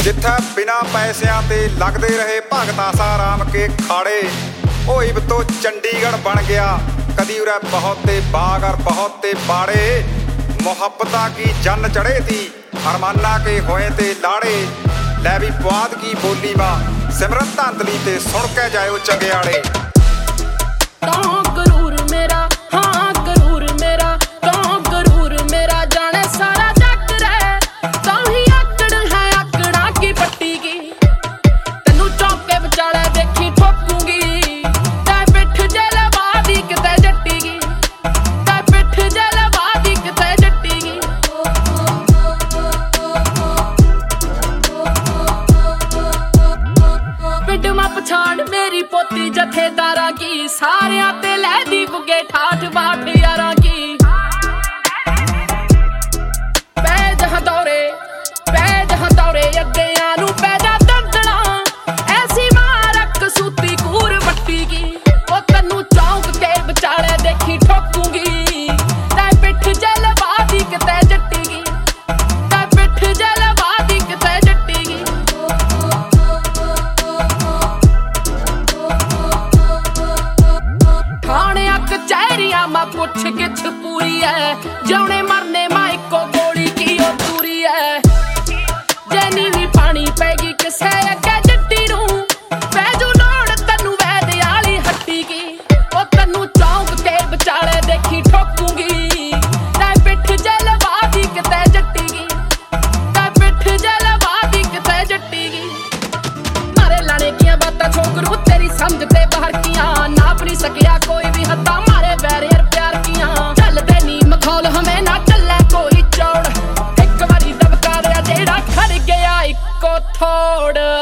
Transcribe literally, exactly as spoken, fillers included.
जिथे बिना पैसिਆਂ ते लगदे रहे भगता साराम के खाड़े। ओ इब तो चंडीगढ़ बन गया, कदी उरे बहुत ते बाग और बहुत ते बाड़े। मुहब्बता की जन चढ़े थी, अरमाना के होए ते लाड़े। लै भी पुआध की बोली वा सिमरन धांधली ते सुन के जाओ चंगियाड़े। गरूर मेरा हाँ गरूर मेरा तो गरूर मेरा जाने सारा जग रे। तो ही आकड़ है आकड़ा की पट्टी की, तेनू चौके विचाले देखी ठोकूंगी। तै पिठ जलवा दी किते जट्टी की, तै पिठ जलवा दी किते जट्टी की। पिंड मा पछाड़ मेरी पोती जथेदारा की, सारिया ते लैदी बुगे ठाठ बाट यारा की। पै जहां दौरे पै जहां दौरे अग्गेयां नू पै जा दंदना। ऐसी मारक सूती कूर बट्टी की, ओ तन्नू चौंक के विचाले देखी ठोकूंगी। तै पिठ जलवा दी किते जट्टी की, तै पिठ जलवा दी किते जट्टी की। थाणियां कचहरियां मां पुछ गिछ पूरी है, जौने मरने मां इको गोली की ओ दूरी है। जैनी भी पानी पैगी किसे अगे जट्टी नू, पैजू लोड़ तन्नू वैद आली हट्टी की। ओ तन्नू चौंक के विचाले देखी ठोकूंगी। तै पिठ जलवा दी किते जट्टी की, तै पिठ जलवा दी किते जट्टी की। मारे लाने कियां बातां छोकरू तेरी समझ ते बाहर कियां, नाप नहीं सकिया कोई भी हत्ता मारे बैरियर प्यार कियां। चलदे नी मखौल हमें ना चले कोई चौड़, एक बारी दबका दिया जेड़ा खड़ गया इको थोड़।